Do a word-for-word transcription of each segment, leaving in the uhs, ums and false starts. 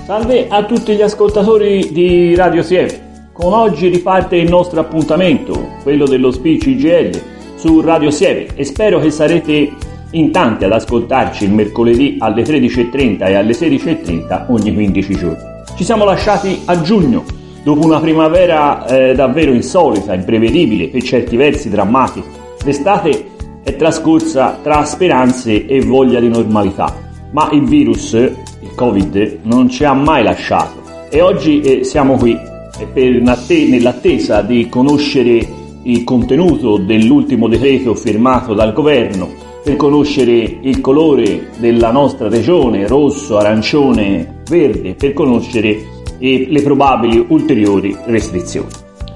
Salve a tutti gli ascoltatori di Radio Sieve. Con oggi riparte il nostro appuntamento, quello dello Speech I G L su Radio Sieve, e spero che sarete in tanti ad ascoltarci il mercoledì alle tredici e trenta e alle sedici e trenta ogni quindici giorni. Ci siamo lasciati a giugno, dopo una primavera eh, davvero insolita, imprevedibile, per certi versi drammatica. L'estate è trascorsa tra speranze e voglia di normalità, ma il virus, il Covid, non ci ha mai lasciato e oggi eh, siamo qui eh, per nell'attesa di conoscere il contenuto dell'ultimo decreto firmato dal governo, per conoscere il colore della nostra regione, rosso, arancione, verde, per conoscere eh, le probabili ulteriori restrizioni.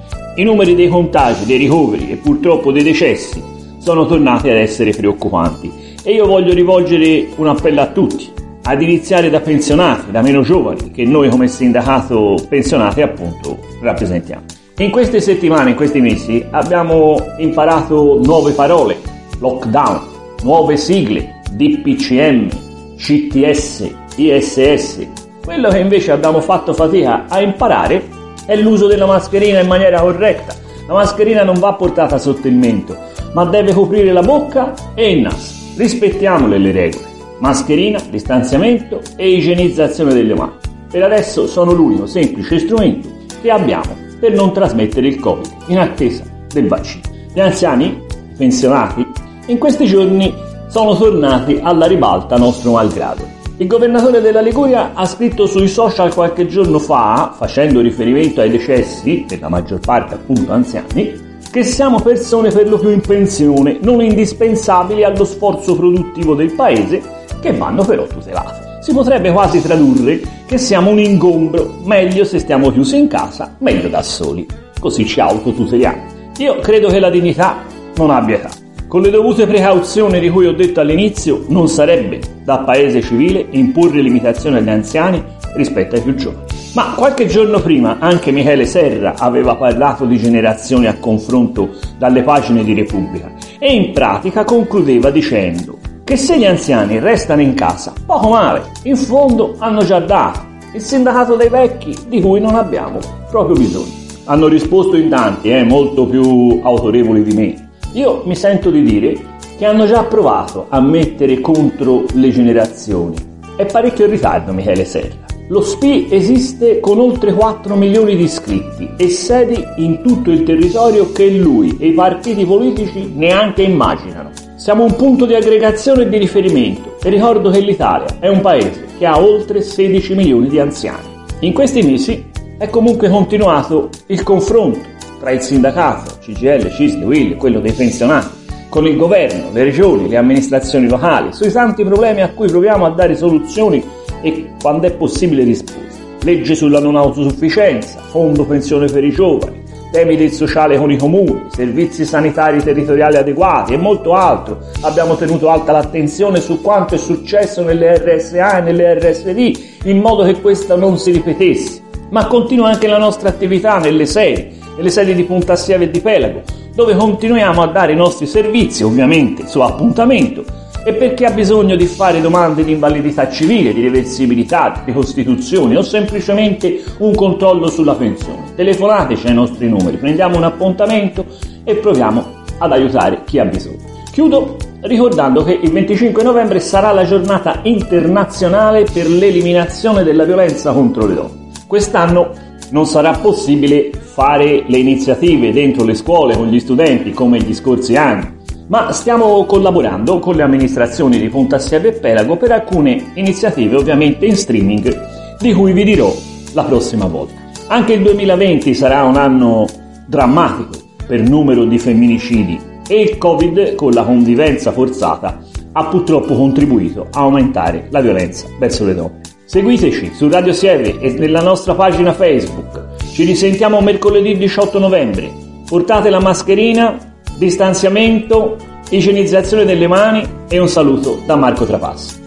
I numeri dei contagi, dei ricoveri e purtroppo dei decessi sono tornati ad essere preoccupanti e io voglio rivolgere un appello a tutti, ad iniziare da pensionati, da meno giovani, che noi come sindacato pensionati appunto rappresentiamo. In queste settimane, in questi mesi, abbiamo imparato nuove parole: lockdown, nuove sigle, D P C M, C T S, I S S. Quello che invece abbiamo fatto fatica a imparare è l'uso della mascherina in maniera corretta. La mascherina non va portata sotto il mento, ma deve coprire la bocca e il naso. Rispettiamole le regole: mascherina, distanziamento e igienizzazione delle mani. Per adesso sono l'unico semplice strumento che abbiamo per non trasmettere il Covid in attesa del vaccino. Gli anziani, i pensionati, in questi giorni sono tornati alla ribalta nostro malgrado. Il governatore della Liguria ha scritto sui social qualche giorno fa, facendo riferimento ai decessi, per la maggior parte appunto anziani, che siamo persone per lo più in pensione, non indispensabili allo sforzo produttivo del paese, che vanno però tutelate. Si potrebbe quasi tradurre che siamo un ingombro, meglio se stiamo chiusi in casa, meglio da soli, così ci autotuteliamo. Io credo che la dignità non abbia età. Con le dovute precauzioni di cui ho detto all'inizio, non sarebbe da paese civile imporre limitazioni agli anziani rispetto ai più giovani. Ma qualche giorno prima anche Michele Serra aveva parlato di generazioni a confronto dalle pagine di Repubblica e in pratica concludeva dicendo che se gli anziani restano in casa, poco male, in fondo hanno già dato il sindacato dei vecchi di cui non abbiamo proprio bisogno. Hanno risposto in tanti, eh, molto più autorevoli di me. Io mi sento di dire che hanno già provato a mettere contro le generazioni. È parecchio in ritardo Michele Serra. Lo S P I esiste con oltre quattro milioni di iscritti e sedi in tutto il territorio che lui e i partiti politici neanche immaginano. Siamo un punto di aggregazione e di riferimento e ricordo che l'Italia è un paese che ha oltre sedici milioni di anziani. In questi mesi è comunque continuato il confronto tra il sindacato, C G I L, C I S L, U I L, quello dei pensionati, con il governo, le regioni, le amministrazioni locali, sui tanti problemi a cui proviamo a dare soluzioni e, quando è possibile, risposte. Legge sulla non autosufficienza, fondo pensione per i giovani, temi del sociale con i comuni, servizi sanitari territoriali adeguati e molto altro. Abbiamo tenuto alta l'attenzione su quanto è successo nelle R S A e nelle R S D, in modo che questo non si ripetesse. Ma continua anche la nostra attività nelle sedi, nelle sedi di Punta Sieve e di Pelago, dove continuiamo a dare i nostri servizi, ovviamente su appuntamento, e per chi ha bisogno di fare domande di invalidità civile, di reversibilità, di costituzione o semplicemente un controllo sulla pensione. Telefonateci ai nostri numeri, prendiamo un appuntamento e proviamo ad aiutare chi ha bisogno. Chiudo ricordando che il venticinque novembre sarà la giornata internazionale per l'eliminazione della violenza contro le donne. Quest'anno non sarà possibile fare le iniziative dentro le scuole con gli studenti come gli scorsi anni, ma stiamo collaborando con le amministrazioni di Punta Sieve e Pelago per alcune iniziative ovviamente in streaming di cui vi dirò la prossima volta. Anche il duemilaventi sarà un anno drammatico per numero di femminicidi e il Covid, con la convivenza forzata, ha purtroppo contribuito a aumentare la violenza verso le donne. Seguiteci su Radio Sieve e nella nostra pagina Facebook. Ci risentiamo mercoledì diciotto novembre. Portate la mascherina, distanziamento, igienizzazione delle mani e un saluto da Marco Trapasso.